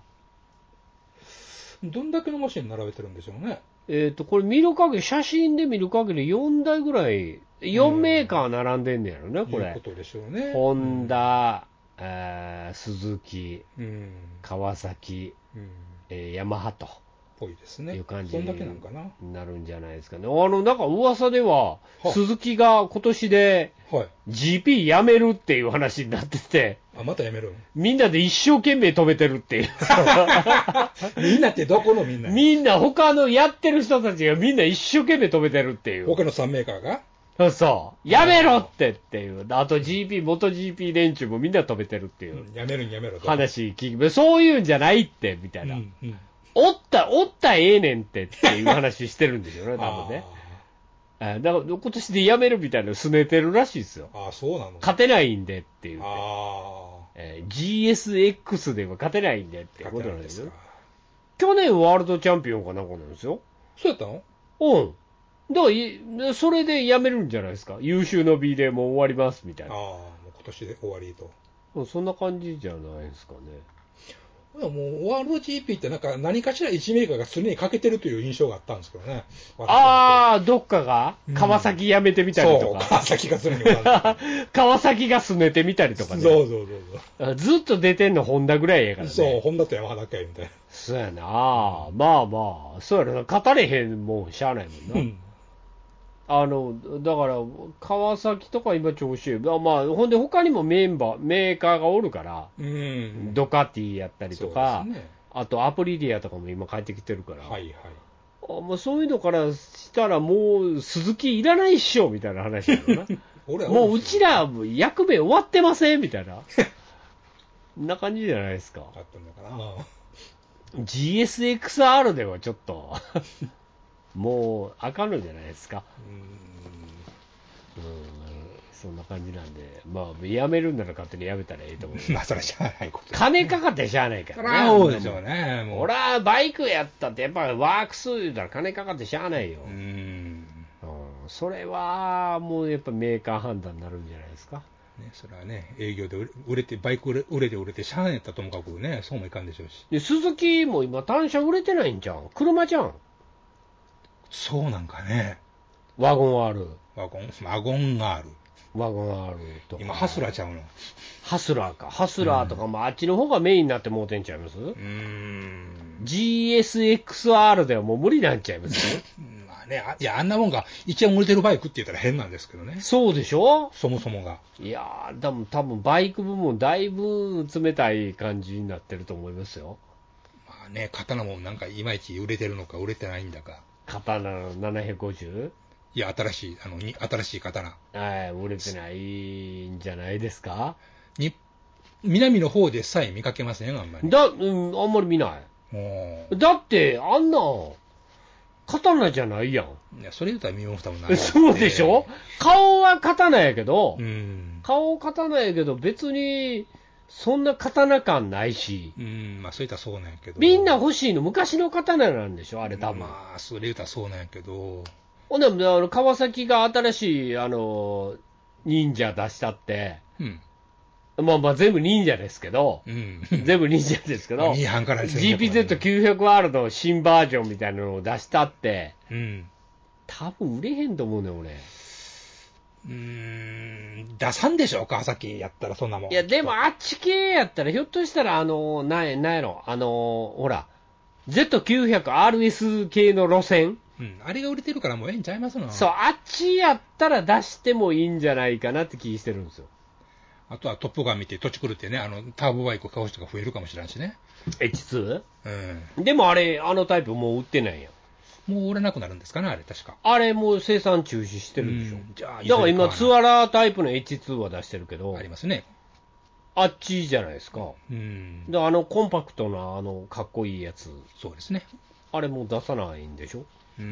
[SPEAKER 3] どんだけのマシン並べてるんでしょうね。
[SPEAKER 2] えー、っと、これ見る限り、写真で見る限りよんだいぐらい、よんメーカー並んでんねやろね、これ。
[SPEAKER 3] いうことでしょうね。
[SPEAKER 2] ホンダ、えー、鈴木、うん、川崎、うんえー、ヤマハと
[SPEAKER 3] ぽいですね。
[SPEAKER 2] いう感じ
[SPEAKER 3] そんだけなんかな
[SPEAKER 2] になるんじゃないですかね。あのなんか噂では、は鈴木が今年で ジーピー やめるっていう話になってて、
[SPEAKER 3] あまたやめる
[SPEAKER 2] みんなで一生懸命止めてるっていう。
[SPEAKER 3] みんなってどこのみんな？
[SPEAKER 2] みんな他のやってる人たちがみんな一生懸命止めてるっていう。
[SPEAKER 3] 他のさんメーカーが？
[SPEAKER 2] そうそう。やめろってっていう。あと ジーピー、元 ジーピー 連中もみんな止めてるっていう。
[SPEAKER 3] うん、やめるんやめろと。
[SPEAKER 2] 話聞く。そういうんじゃないって、みたいな。うんうん、おった、おったええねんってっていう話してるんですよね、多分ね。あだから今年でやめるみたいなのすねてるらしいですよ。
[SPEAKER 3] ああ、そうなの？
[SPEAKER 2] 勝てないんでっていう。あえー、ジーエスエックス では勝てないんでってことなんですよ。去年ワールドチャンピオンかなんかなんですよ。
[SPEAKER 3] そうやったの？
[SPEAKER 2] うん。だからそれでやめるんじゃないですか。優秀の B でもう終わりますみたいな。
[SPEAKER 3] ああ、もう今年で終わりと。
[SPEAKER 2] そんな感じじゃないですかね。
[SPEAKER 3] もうワールド ジーピー ってなんか何かしらいちメーカーが常に欠けてるという印象があったんですけどね。
[SPEAKER 2] ああ、どっかが川崎やめてみたりとか。
[SPEAKER 3] うん、そう、川崎が常に
[SPEAKER 2] 川崎がすねてみたりとかね。
[SPEAKER 3] そうそうそう
[SPEAKER 2] そう。ずっと出てんのホンダぐらいやからね。
[SPEAKER 3] そう、ホンダとヤマハだけみたいな。
[SPEAKER 2] そうやな。まあまあ、そうやな。勝たれへんもんしゃあないもんな。うんあの、だから、川崎とか今調子いい。まあ、ほんで他にもメンバー、メーカーがおるから、うん、ドカティやったりとか、ね、あとアプリリアとかも今帰ってきてるから、はいはい。あまあ、そういうのからしたらもう鈴木いらないっしょ、みたいな話だよな。もううちら役目終わってませんみたいな。 んな感じじゃないですか。
[SPEAKER 3] あったのかな。
[SPEAKER 2] ジーエスエックスアール ではちょっともうあかんのじゃないですか。うーん、うん、そんな感じなんで、まあやめるんなら勝手にやめたらいいと思う。
[SPEAKER 3] まあそれはしゃあないこと、
[SPEAKER 2] ね、金かかってしゃあないからね。
[SPEAKER 3] そりゃそうでしょうね。
[SPEAKER 2] もう俺はバイクやったってやっぱりワークス言うたら金かかってしゃあないよ。うーん、うん、それはもうやっぱメーカー判断になるんじゃないですか。
[SPEAKER 3] ね、それはね、営業で売れて、バイク売れ売れて売れて、シャーンやったともかくね、そうもいかんでしょうし。
[SPEAKER 2] で、鈴木も今、単車売れてないんじゃん。車じゃん。
[SPEAKER 3] そうなんかね。
[SPEAKER 2] ワゴン R。
[SPEAKER 3] ワゴン、ワゴン R。
[SPEAKER 2] ワゴン R とか。
[SPEAKER 3] 今、ハスラーちゃうの。
[SPEAKER 2] ハスラーか。ハスラーとかも、うん、あっちの方がメインになってもうてんちゃいます？うー
[SPEAKER 3] ん。
[SPEAKER 2] ジーエスエックスアール ではもう無理なんちゃいます
[SPEAKER 3] まあね、いや、あんなもんが一番売れてるバイクって言ったら変なんですけどね。
[SPEAKER 2] そうでしょ？
[SPEAKER 3] そもそもが。
[SPEAKER 2] いやー、でも多分バイク部門だいぶ冷たい感じになってると思いますよ。
[SPEAKER 3] まあね、刀もなんかいまいち売れてるのか売れてないんだか。
[SPEAKER 2] 刀のななひゃくごじゅう？
[SPEAKER 3] いや、新しい、あの、に新しい刀。
[SPEAKER 2] はい、売れてないんじゃないですか？
[SPEAKER 3] に、南の方でさえ見かけません、あんまり。
[SPEAKER 2] だ、うん、あんまり見ない。だって、あんな、刀じゃないやん。
[SPEAKER 3] いや、それ言うたら身も蓋もない。
[SPEAKER 2] そうでしょ？顔は刀やけど、
[SPEAKER 3] うん、
[SPEAKER 2] 顔刀やけど、別に、そんな刀感ないし。
[SPEAKER 3] うん、まあ、そう言ったらそうなんやけど。
[SPEAKER 2] みんな欲しいの昔の刀なんでしょあれ多分。
[SPEAKER 3] まあ、それ言うたらそうなんやけど。
[SPEAKER 2] ほんで、あの、川崎が新しい、あの、忍者出したって、うん。まあまあ全部忍者ですけど、うん、全部忍者ですけど、ジーピーゼットきゅうひゃくアール の新バージョンみたいなのを出したって、うん、多分売れへんと思うね、俺。
[SPEAKER 3] うーん、出さんでしょ、川崎やったらそんなもん。
[SPEAKER 2] いや、でもあっち系やったら、ひょっとしたら、あの、なんや、なんやろ、あの、ほら、ゼットきゅうひゃくアールエス 系の路線、
[SPEAKER 3] うん、あれが売れてるからもうええんちゃいますの。
[SPEAKER 2] そう、あっちやったら出してもいいんじゃないかなって気してるんですよ。
[SPEAKER 3] あとはトップガン見て土地狂ってね、あの、ターボバイク買う人が増えるかもしれんしね。
[SPEAKER 2] エイチツー？ うん。でもあれ、あのタイプもう売ってないや
[SPEAKER 3] ん。もう売れなくなるんですかね、あれ、確か。
[SPEAKER 2] あれ、もう生産中止してるでしょ。うん、じゃあ、だから今、ツアラータイプの エイチツー は出してるけど。
[SPEAKER 3] ありますね。
[SPEAKER 2] あっちじゃないですか。うん。で、あの、コンパクトな、あの、かっこいいやつ。
[SPEAKER 3] そうですね。
[SPEAKER 2] あれもう出さないんでしょ。うん。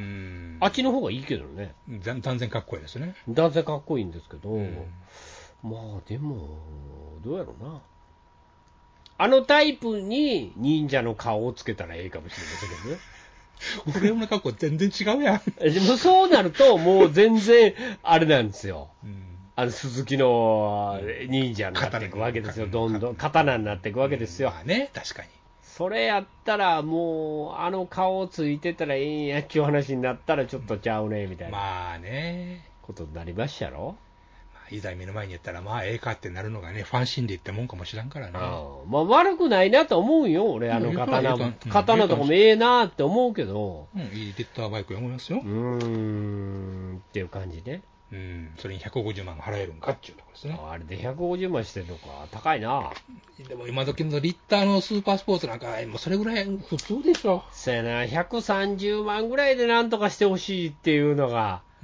[SPEAKER 2] あっちの方がいいけどね。
[SPEAKER 3] 断然かっこいいですね。
[SPEAKER 2] 断然かっこいいんですけど。うん、まあ、でも、どうやろうな。あのタイプに忍者の顔をつけたらええかもしれませんけどね。
[SPEAKER 3] 俺の格好全然違うやん。
[SPEAKER 2] でもそうなると、もう全然、あれなんですよ。うん、あの、鈴木の忍者になっていくわけですよ。どんどん刀になっていくわけですよ。
[SPEAKER 3] まあね、確かに。
[SPEAKER 2] それやったら、もう、あの顔ついてたらええんやっちゅう話になったらちょっとちゃうね、みたいな。
[SPEAKER 3] まあね。
[SPEAKER 2] ことになりましたやろ。
[SPEAKER 3] いざ目の前にやったら、まあ、ええかってなるのがね、ファン心理ってもんかもしらんからね。
[SPEAKER 2] あまあ、悪くないなと思うよ、俺、あの刀も。刀とかもええなって思うけど。
[SPEAKER 3] うん、いいリッターバイク思いますよ。
[SPEAKER 2] うーん、っていう感じね。
[SPEAKER 3] うん、それにひゃくごじゅうまん払えるんかっていうところですね。
[SPEAKER 2] あれでひゃくごじゅうまんしてるのか、高いな。
[SPEAKER 3] でも今時のリッターのスーパースポーツなんか、もうそれぐらい普通でしょ。
[SPEAKER 2] そうやな、ひゃくさんじゅうまんぐらいでなんとかしてほしいっていうのが、うん、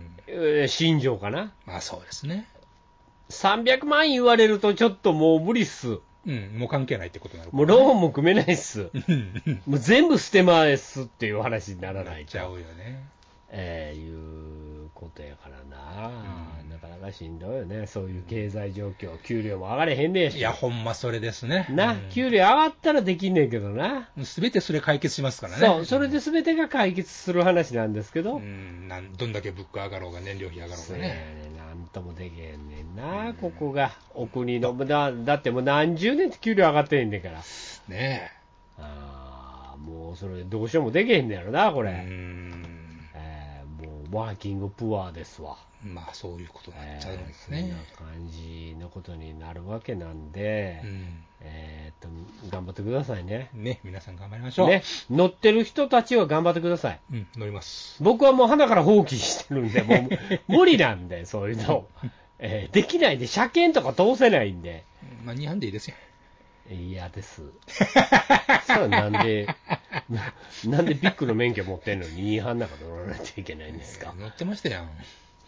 [SPEAKER 2] 心情かな。
[SPEAKER 3] まあそうですね。
[SPEAKER 2] さんびゃくまん言われるとちょっともう無理っす。
[SPEAKER 3] うん、もう関係ないってことになる、
[SPEAKER 2] ね。もうローンも組めないっす。もう全部捨てますっていう話にならないと。
[SPEAKER 3] ちゃうよね。
[SPEAKER 2] えー、いうことやからな、うん、なかなかしんどいよね、そういう経済状況、給料も上がれへんねえし。
[SPEAKER 3] いや、ほんまそれですね。
[SPEAKER 2] な、うん、給料上がったらできんねんけどな。
[SPEAKER 3] すべてそれ解決しますからね。
[SPEAKER 2] そう、それですべてが解決する話なんですけど。
[SPEAKER 3] うん、なんどんだけ物価上がろうが燃料費上がろうがね。
[SPEAKER 2] なんともできへんねんな、うん、ここが。お国の、だ, だってもう何十年って給料上がってへんねんから。
[SPEAKER 3] ねえ。
[SPEAKER 2] ああ、もうそれどうしようもできへんねやろな、これ。うんワーキングプアですわ。
[SPEAKER 3] まあそういうことになっちゃうんですね。
[SPEAKER 2] えー、そんな感じのことになるわけなんで、うん、えー、っと頑張ってくださいね。
[SPEAKER 3] ね、皆さん頑張りましょう。
[SPEAKER 2] ね、乗ってる人たちは頑張ってください。
[SPEAKER 3] うん、乗ります。
[SPEAKER 2] 僕はもう鼻から放棄してるんで、もう無理なんで、そういうの、えー、できないんで、車検とか通せないんで。
[SPEAKER 3] まあにはんでいいですよ。
[SPEAKER 2] 嫌です。そうなんで、なんでビッグの免許持ってんのににはんなんか乗らないといけないんですか。
[SPEAKER 3] 乗ってましたやん。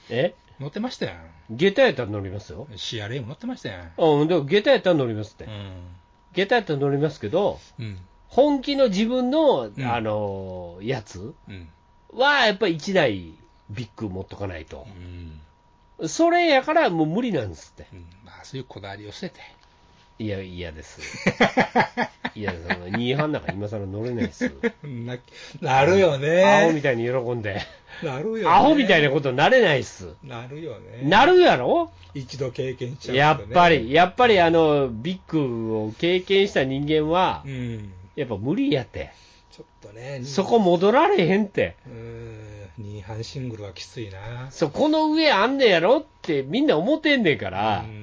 [SPEAKER 2] え
[SPEAKER 3] 乗ってましたやん。
[SPEAKER 2] 下駄やったら乗りますよ。
[SPEAKER 3] シーアールエー も乗ってましたやん。
[SPEAKER 2] うん、でも下駄やったら乗りますって。
[SPEAKER 3] うん、
[SPEAKER 2] 下駄やったら乗りますけど、うん、本気の自分の、うん、あのー、やつ、うん、は、やっぱりいちだいビッグ持っとかないと。うん、それやからもう無理なんですって。
[SPEAKER 3] うん、まあ、そういうこだわりを捨てて。
[SPEAKER 2] いや、嫌です。いや、にいはんなんか今更乗れないです。
[SPEAKER 3] な、なるよね。
[SPEAKER 2] アホみたいに喜んで。
[SPEAKER 3] なるよね。
[SPEAKER 2] アホみたいなことなれないっす。
[SPEAKER 3] なるよね。
[SPEAKER 2] なるやろ？
[SPEAKER 3] 一度経験しちゃう、
[SPEAKER 2] ね。やっぱり、やっぱりあの、ビッグを経験した人間は、うん、やっぱ無理やって。
[SPEAKER 3] ちょっとね。
[SPEAKER 2] そこ戻られへんって。
[SPEAKER 3] うーん、に班シングルはきついな。
[SPEAKER 2] そう、この上あんねやろってみんな思ってんねんから、うん、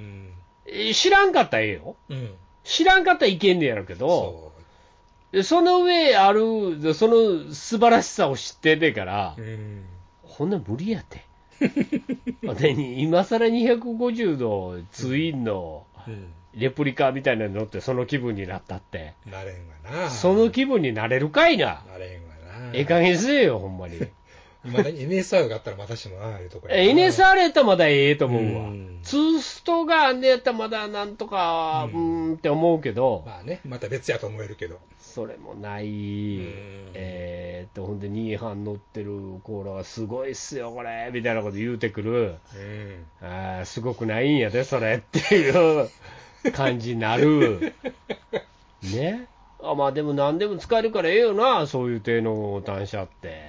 [SPEAKER 2] 知らんかったらええよ。うん、知らんかったらいけんねやろけど、そ, その上ある、その素晴らしさを知ってんねんから、うん、こんな無理やって。で今更にひゃくごじゅうのツインのレプリカみたいなの乗ってその気分になったって。
[SPEAKER 3] なれんわな。
[SPEAKER 2] その気分になれるかいな。
[SPEAKER 3] なれんわな。
[SPEAKER 2] ええ加減せえよ、ほんまに。
[SPEAKER 3] 今ね、エヌエスアール があったらまたしもな、あれとか。
[SPEAKER 2] エヌエスアール やったらまだええと思うわ。うん、ツーストがあんねやったらまだなんとか、うん、うーんって思うけど。
[SPEAKER 3] まあね、また別やと思えるけど。
[SPEAKER 2] それもない。えーっと、ほんでに班乗ってるコーラはすごいっすよ、これ、みたいなこと言うてくる。うん、あすごくないんやで、それっていう感じになる。ね。あまあでも何でも使えるからええよな、そういう低の単車って。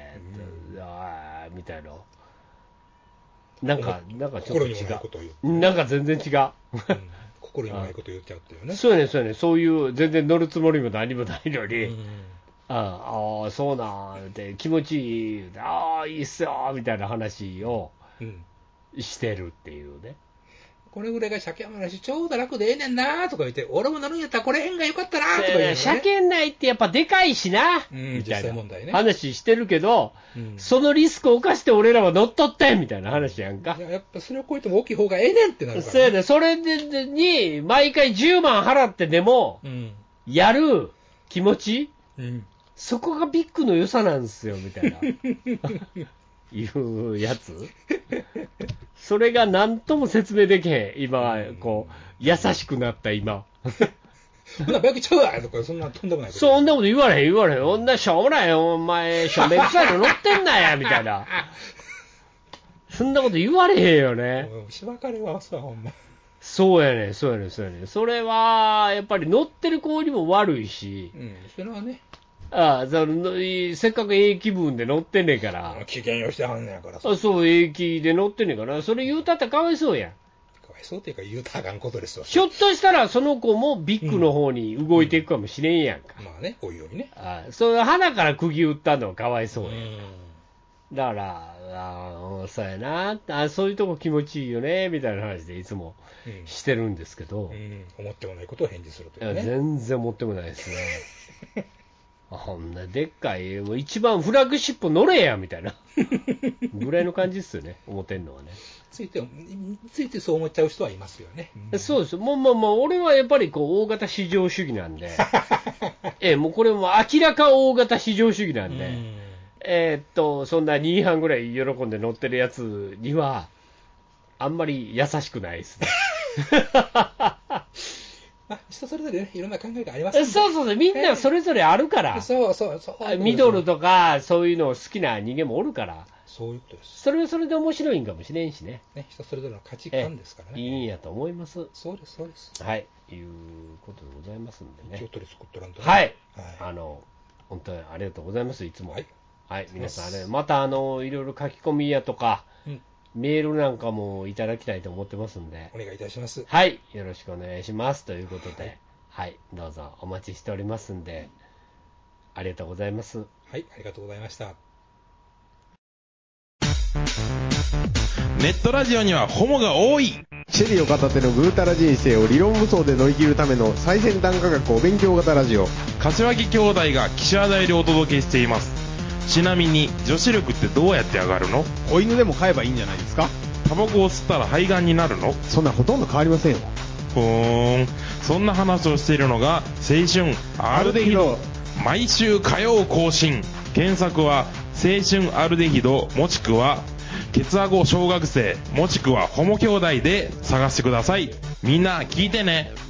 [SPEAKER 2] うん、あみたいな。なんか、なんかちょっと違う。なんか全然違う。うん、
[SPEAKER 3] 心にもないこと言っちゃうっていうね。
[SPEAKER 2] そうやね、そうやね。そういう全然乗るつもりも何もないのに、うん、ああ、そうなんって気持ちいい、ああ、いいっすよ、みたいな話をしてるっていうね。
[SPEAKER 3] これぐらいが車検もないし、ちょうど楽でええねんなとか言って、俺も乗るんやったらこれへんがよかったなとか言うの、ね。
[SPEAKER 2] 車検内ってやっぱでかいしな、うん、みたいな話してるけど、うん、そのリスクを冒して俺らは乗っとってみたいな話やんか。
[SPEAKER 3] いや、やっぱそれを超えても大きい方がええねんってなるから、ね。
[SPEAKER 2] そうやね。それでに、毎回じゅうまん払ってでも、やる気持ち、うん、そこがビッグの良さなんですよ、みたいな。いうやつそれが何とも説明できへん。今、こう、優しくなった今。
[SPEAKER 3] そんなバイクちゃうわとか、そんなとんでもないこと。
[SPEAKER 2] そんなこと言われへん、言われへん。そんなしょうもないよ、お前、しょめくさいの乗ってんなや、みたいな。そんなこと言われへんよね。
[SPEAKER 3] しばかれはさ、ほんま。
[SPEAKER 2] そうやね、そうやね、そうやね。それは、やっぱり乗ってる子にも悪いし。
[SPEAKER 3] うん、それはね。
[SPEAKER 2] ああ、そのせっかくええ気分で乗ってんねんから。
[SPEAKER 3] 危険用してはんねんから
[SPEAKER 2] さ。そう、ええ気で乗ってんねんから。それ言うたったらかわいそうやん。
[SPEAKER 3] かわいそうっていうか言うたらあかんことですわ。
[SPEAKER 2] ひょっとしたらその子もビッグの方に動いていくかもしれんやんか。
[SPEAKER 3] うんうん、まあね、こういうようにね。
[SPEAKER 2] ああ、その鼻から釘打ったのはかわいそうやん。うん、だから、あそうやなあ、そういうとこ気持ちいいよね、みたいな話でいつもしてるんですけど。
[SPEAKER 3] うんうん、思ってもないことを返事するというね。
[SPEAKER 2] いや、全然思ってもないですね。こんなでっかい、もう一番フラッグシップ乗れやみたいなぐらいの感じですよね、思ってんのはね。
[SPEAKER 3] ついて、ついてそう思っちゃう人はいますよね。
[SPEAKER 2] うん、そうです。もう、まあまあ、俺はやっぱりこう大型市場主義なんで、ええ、もうこれも明らか大型市場主義なんで、うん、えー、っと、そんなに班ぐらい喜んで乗ってるやつには、あんまり優しくないですね。
[SPEAKER 3] まあ、人それぞれ、ね、いろんな考えがありますね。
[SPEAKER 2] そうそうそう、みんなそれぞれあるから。
[SPEAKER 3] そうそうそう。
[SPEAKER 2] ミドルとか、そういうのを好きな人間もおるから。
[SPEAKER 3] そういうことです。
[SPEAKER 2] それはそれで面白いんかもしれんしね。
[SPEAKER 3] ね、人それぞれの価値観ですからね。
[SPEAKER 2] いいんやと思います。
[SPEAKER 3] そうです、そうです。
[SPEAKER 2] はい、いうことでございますんでね。
[SPEAKER 3] 京都でスコットランド、
[SPEAKER 2] ね。はい。はい、あの、本当にありがとうございます、いつも。はい。はい、皆さん、あれ、また、あの、いろいろ書き込みやとか、うんメールなんかもいただきたいと思ってますんで。
[SPEAKER 3] お願いいたします。
[SPEAKER 2] はい。よろしくお願いします。ということで、はい、はい。どうぞお待ちしておりますんで、ありがとうございます。
[SPEAKER 3] はい。ありがとうございました。
[SPEAKER 4] ネットラジオにはホモが多い。
[SPEAKER 5] シェリーを片手のぐうたら人生を理論武装で乗り切るための最先端科学お勉強型ラジオ。
[SPEAKER 4] 柏木兄弟が岸和田よりお届けしています。ちなみに女子力ってどうやって上がるの？
[SPEAKER 5] 子犬でも飼えばいいんじゃないですか？
[SPEAKER 4] タバコを吸ったら肺がんになるの？
[SPEAKER 5] そんなほとんど変わりませんよ。
[SPEAKER 4] ふーん、そんな話をしているのが青春アルデヒド。毎週火曜更新。検索は青春アルデヒドもしくはケツアゴ小学生もしくはホモ兄弟で探してください。みんな聞いてね。